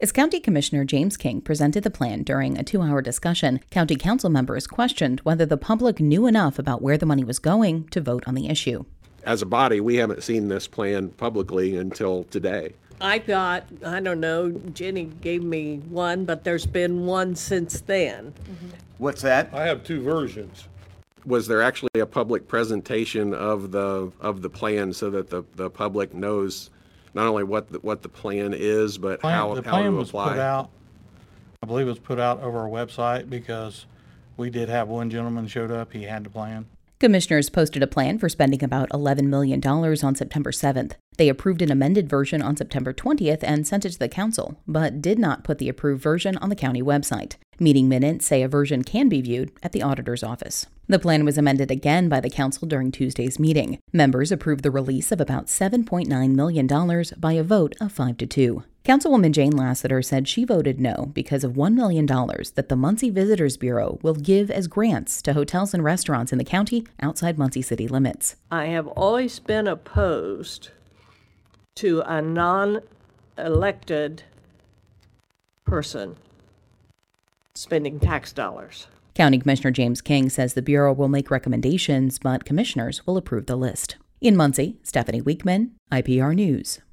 As County Commissioner James King presented the plan during a 2-hour discussion, County Council members questioned whether the public knew enough about where the money was going to vote on the issue. As a body, we haven't seen this plan publicly until today. I thought, I don't know, Jenny gave me one, but there's been one since then. What's that? I have two versions. Was there actually a public presentation of the plan so that the public knows not only what the plan is, but how The to plan was apply? put out, I believe it was put out over our website because we did have one gentleman showed up, he had the plan. Commissioners posted a plan for spending about $11 million on September 7th. They approved an amended version on September 20th and sent it to the council, but did not put the approved version on the county website. Meeting minutes say a version can be viewed at the auditor's office. The plan was amended again by the council during Tuesday's meeting. Members approved the release of about $7.9 million by a vote of 5-2. Councilwoman Jane Lassiter said she voted no because of $1 million that the Muncie Visitors Bureau will give as grants to hotels and restaurants in the county outside Muncie city limits. I have always been opposed to a non-elected person spending tax dollars. County Commissioner James King says the Bureau will make recommendations, but commissioners will approve the list. In Muncie, Stephanie Weekman, IPR News.